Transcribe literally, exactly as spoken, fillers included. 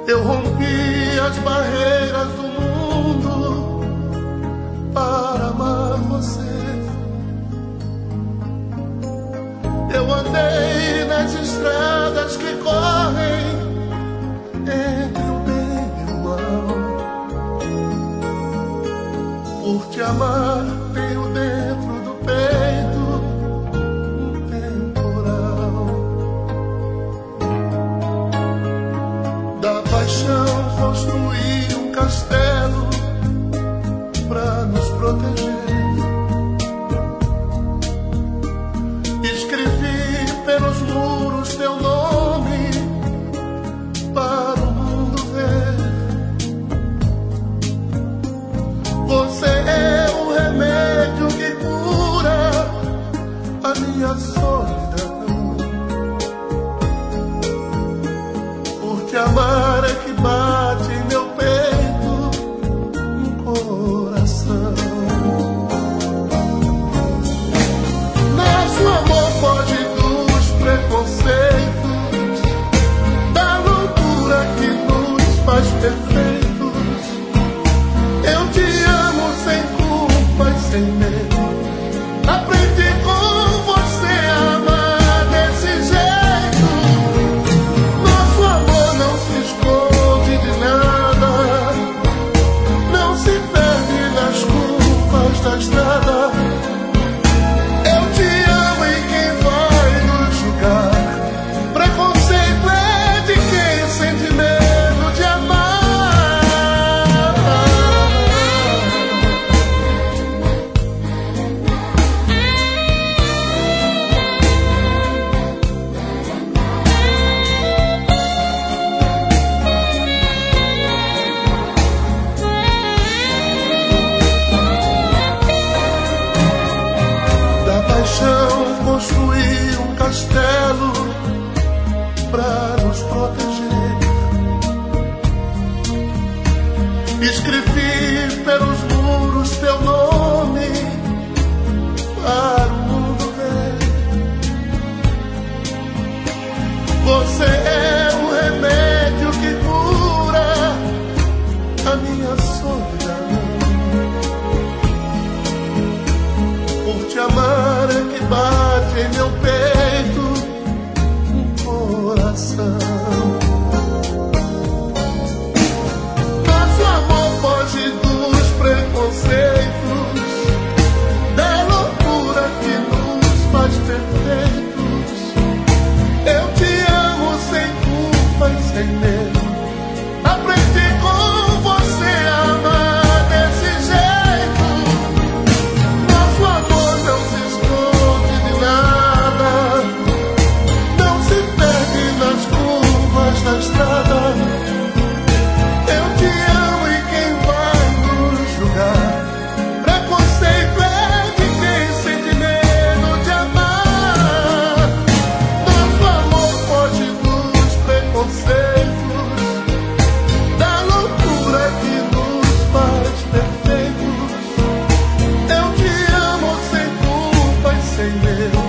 Eu rompi as barreiras do mundo para amar você. Eu andei nas estradas que correm entre o bem e o mal. Por te amar, tenho dentro do peito um temporal. Da paixão construí um castelo pra nos proteger. Escrevi pelos muros teu nome para o mundo ver. Você é o remédio que cura a minha solidão. Por te amar é que bate em meu peito um coração. Nosso amor foge dos preconceitos, da loucura que nos faz perfeitos. Eu te amo sem culpa e sem medo. Aprendi com você a amar desse jeito. Nosso amor não se esconde de nada, não se perde nas curvas da estrada. Eu te amo e quem vai nos julgar? Preconceito é de quem sente medo de amar. Da paixão construí um castelo pra nos proteger. Escrevi pelos muros teu nome para o mundo ver. Você é o remédio que cura a minha solidão. Por te amar é que bate em meu peito um coração. Nosso amor foge dos preconceitos, da loucura que nos faz perfeitos. Eu te amo sem culpa e sem medo. Aprendi com você a amar desse jeito. Nosso amor não se esconde de nada, não se perde nas curvas da estrada. Eu te amo e quem vai nos julgar? Preconceito é de quem sente medo de amar. Nosso amor foge dos preconceitos, da loucura que nos faz perfeitos. Eu te amo sem culpa e sem medo.